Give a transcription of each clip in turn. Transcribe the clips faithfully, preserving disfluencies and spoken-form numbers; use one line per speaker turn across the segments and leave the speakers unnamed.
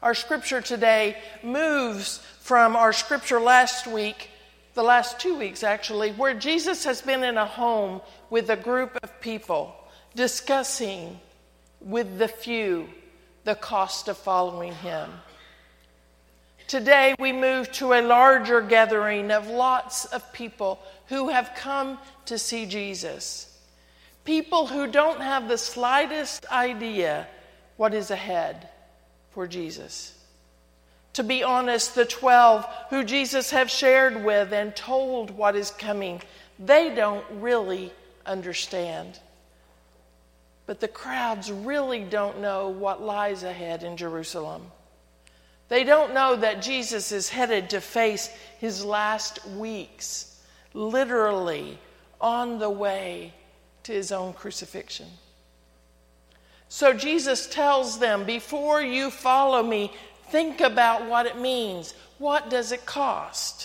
Our scripture today moves from our scripture last week, the last two weeks actually, where Jesus has been in a home with a group of people discussing with the few the cost of following him. Today we move to a larger gathering of lots of people who have come to see Jesus. People who don't have the slightest idea what is ahead for Jesus. To be honest, the twelve who Jesus have shared with and told what is coming, they don't really understand. But the crowds really don't know what lies ahead in Jerusalem. They don't know that Jesus is headed to face his last weeks, literally on the way to his own crucifixion. So Jesus tells them, before you follow me, think about what it means. What does it cost?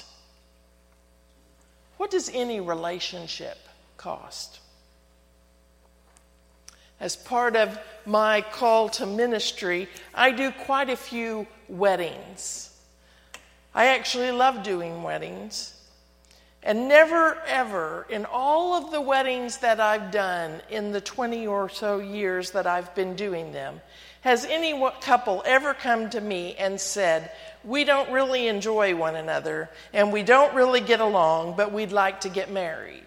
What does any relationship cost? As part of my call to ministry, I do quite a few weddings. I actually love doing weddings. And never, ever, in all of the weddings that I've done in the twenty or so years that I've been doing them, has any couple ever come to me and said, we don't really enjoy one another, and we don't really get along, but we'd like to get married?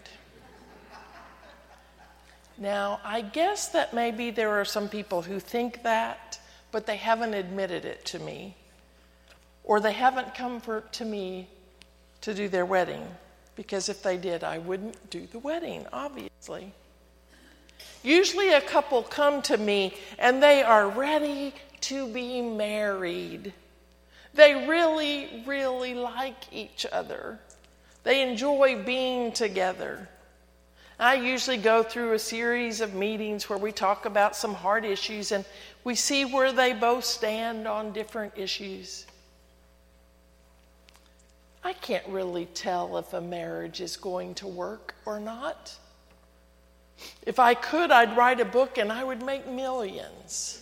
Now, I guess that maybe there are some people who think that, but they haven't admitted it to me. Or they haven't come for, to me to do their wedding. Because if they did, I wouldn't do the wedding, obviously. Usually a couple come to me and they are ready to be married. They really, really like each other. They enjoy being together. I usually go through a series of meetings where we talk about some hard issues and we see where they both stand on different issues. I can't really tell if a marriage is going to work or not. If I could, I'd write a book and I would make millions.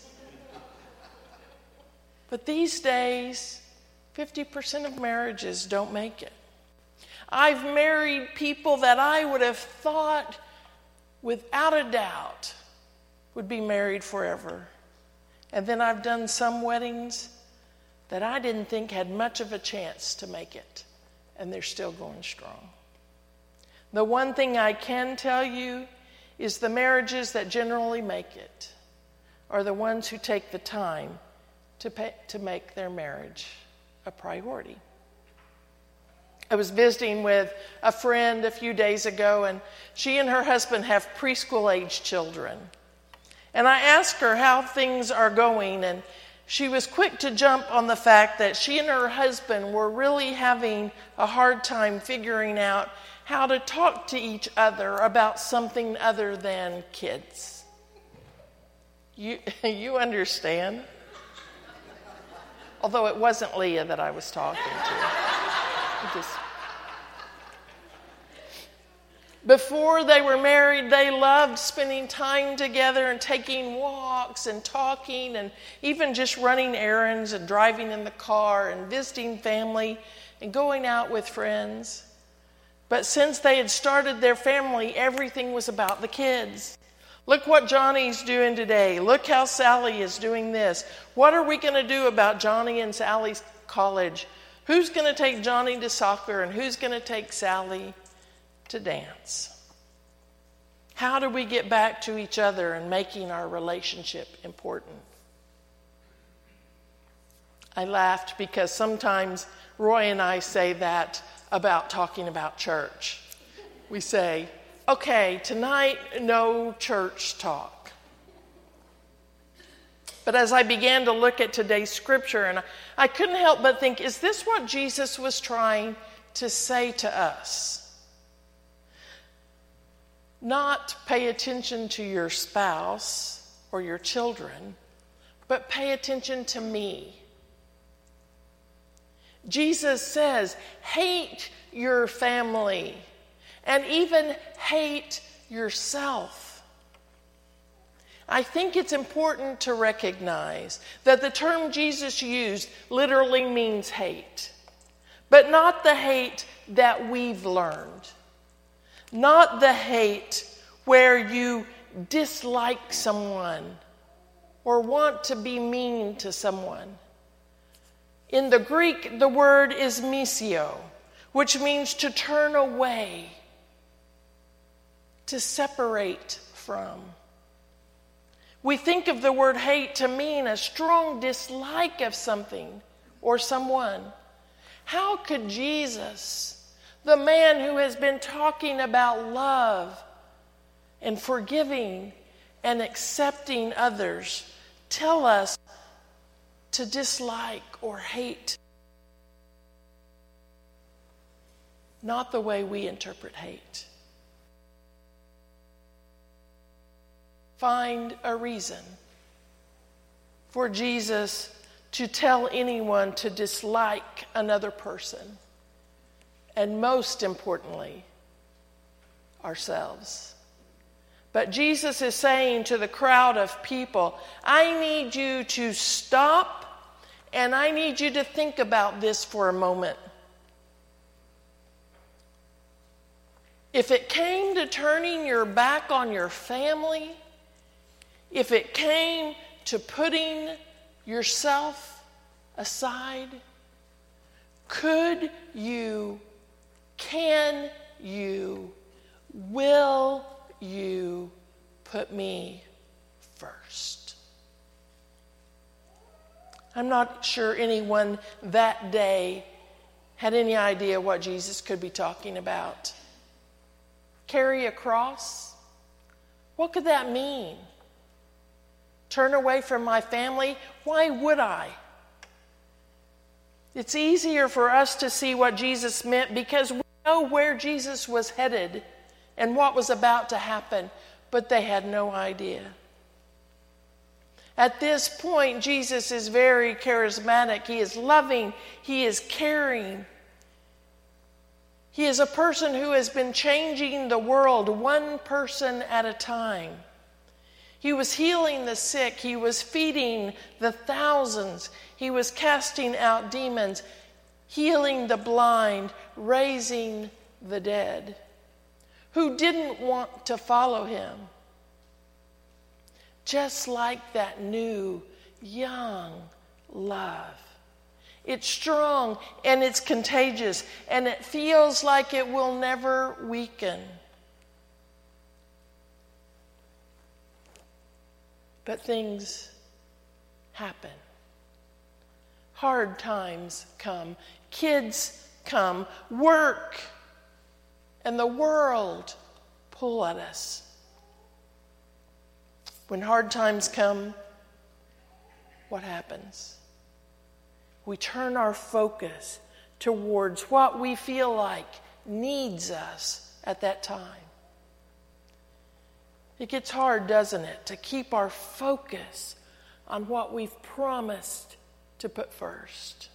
But these days, fifty percent of marriages don't make it. I've married people that I would have thought, without a doubt, would be married forever. And then I've done some weddings that I didn't think had much of a chance to make it. And they're still going strong. The one thing I can tell you is the marriages that generally make it are the ones who take the time to pay, to make their marriage a priority. I was visiting with a friend a few days ago, and she and her husband have preschool-age children. And I asked her how things are going, and she was quick to jump on the fact that she and her husband were really having a hard time figuring out how to talk to each other about something other than kids. You, you understand? Although it wasn't Leah that I was talking to. Just... Before they were married, they loved spending time together and taking walks and talking and even just running errands and driving in the car and visiting family and going out with friends. But since they had started their family, everything was about the kids. Look what Johnny's doing today. Look how Sally is doing this. What are we going to do about Johnny and Sally's college? Who's going to take Johnny to soccer and who's going to take Sally to dance? How do we get back to each other and making our relationship important? I laughed because sometimes Roy and I say that about talking about church. We say, okay, tonight, no church talk. But as I began to look at today's scripture, and I couldn't help but think, is this what Jesus was trying to say to us? Not pay attention to your spouse or your children, but pay attention to me. Jesus says, hate your family and even hate yourself. I think it's important to recognize that the term Jesus used literally means hate, but not the hate that we've learned, not the hate where you dislike someone or want to be mean to someone. In the Greek, the word is misio, which means to turn away, to separate from. We think of the word hate to mean a strong dislike of something or someone. How could Jesus, the man who has been talking about love and forgiving and accepting others, tell us to dislike or hate? Not the way we interpret hate. Find a reason for Jesus to tell anyone to dislike another person, and most importantly, ourselves. But Jesus is saying to the crowd of people, I need you to stop, and I need you to think about this for a moment. If it came to turning your back on your family, if it came to putting yourself aside, could you, can you, will you put me first? I'm not sure anyone that day had any idea what Jesus could be talking about. Carry a cross? What could that mean? Turn away from my family? Why would I? It's easier for us to see what Jesus meant because we know where Jesus was headed and what was about to happen, but they had no idea. At this point, Jesus is very charismatic. He is loving. He is caring. He is a person who has been changing the world one person at a time. He was healing the sick. He was feeding the thousands. He was casting out demons, healing the blind, raising the dead. Who didn't want to follow him? Just like that new, young love. It's strong and it's contagious and it feels like it will never weaken. But things happen. Hard times come. Kids come. Work and the world pull at us. When hard times come, what happens? We turn our focus towards what we feel like needs us at that time. It gets hard, doesn't it, to keep our focus on what we've promised to put first.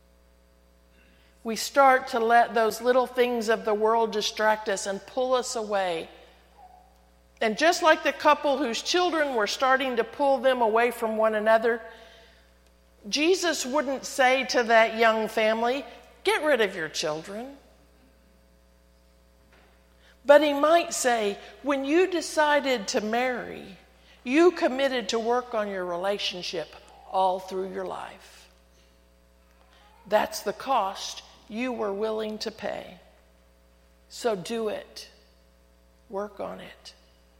We start to let those little things of the world distract us and pull us away. And just like the couple whose children were starting to pull them away from one another, Jesus wouldn't say to that young family, get rid of your children. But he might say, when you decided to marry, you committed to work on your relationship all through your life. That's the cost you were willing to pay. So do it. Work on it.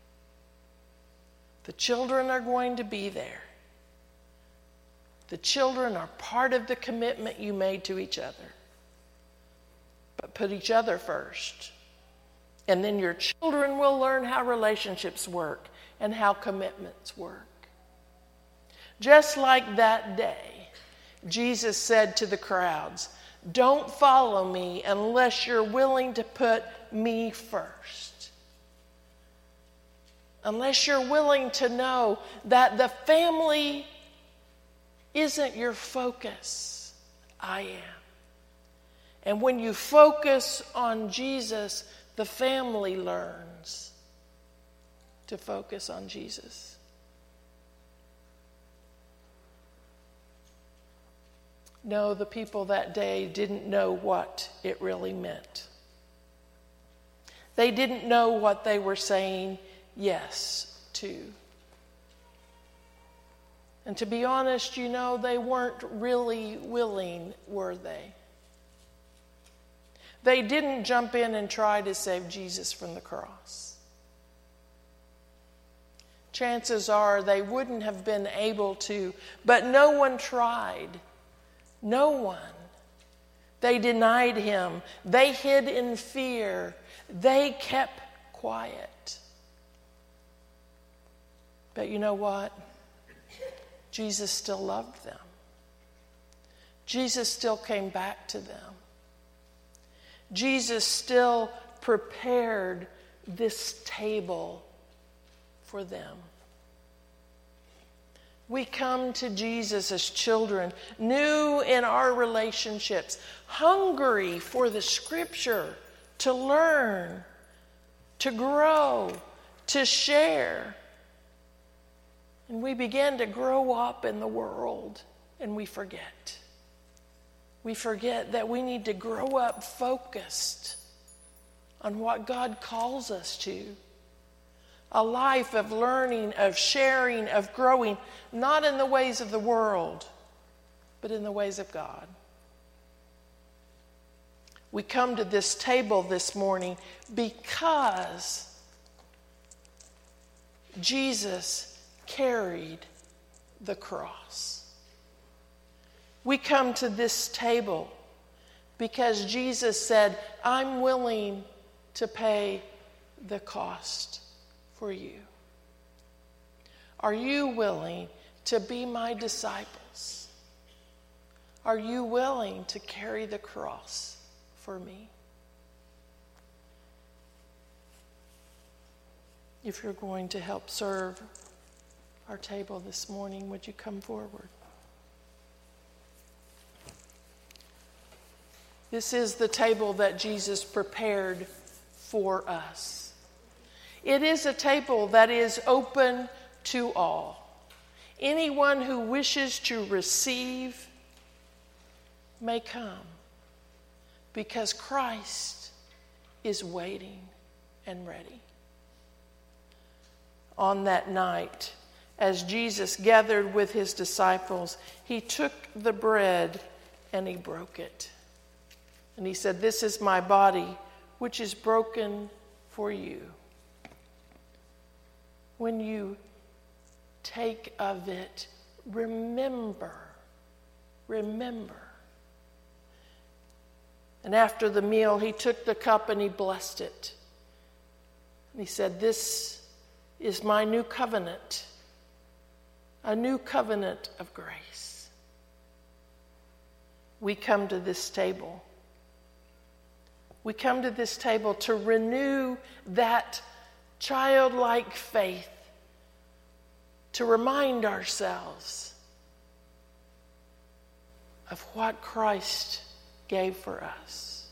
The children are going to be there. The children are part of the commitment you made to each other. But put each other first. And then your children will learn how relationships work and how commitments work. Just like that day, Jesus said to the crowds, don't follow me unless you're willing to put me first. Unless you're willing to know that the family isn't your focus. I am. And when you focus on Jesus, the family learns to focus on Jesus. No, the people that day didn't know what it really meant. They didn't know what they were saying yes to. And to be honest, you know, they weren't really willing, were they? They didn't jump in and try to save Jesus from the cross. Chances are they wouldn't have been able to, but no one tried. No one. They denied him. They hid in fear. They kept quiet. But you know what? Jesus still loved them. Jesus still came back to them. Jesus still prepared this table for them. We come to Jesus as children, new in our relationships, hungry for the Scripture, to learn, to grow, to share. And we begin to grow up in the world, and we forget. We forget that we need to grow up focused on what God calls us to. A life of learning, of sharing, of growing, not in the ways of the world, but in the ways of God. We come to this table this morning because Jesus carried the cross. We come to this table because Jesus said, I'm willing to pay the cost for you. Are you willing to be my disciples? Are you willing to carry the cross for me? If you're going to help serve our table this morning, would you come forward? This is the table that Jesus prepared for us. It is a table that is open to all. Anyone who wishes to receive may come, because Christ is waiting and ready. On that night, as Jesus gathered with his disciples, he took the bread and he broke it. And he said, this is my body, which is broken for you. When you take of it, remember, remember. And after the meal, he took the cup and he blessed it. And he said, this is my new covenant, a new covenant of grace. We come to this table. We come to this table to renew that childlike faith, to remind ourselves of what Christ gave for us.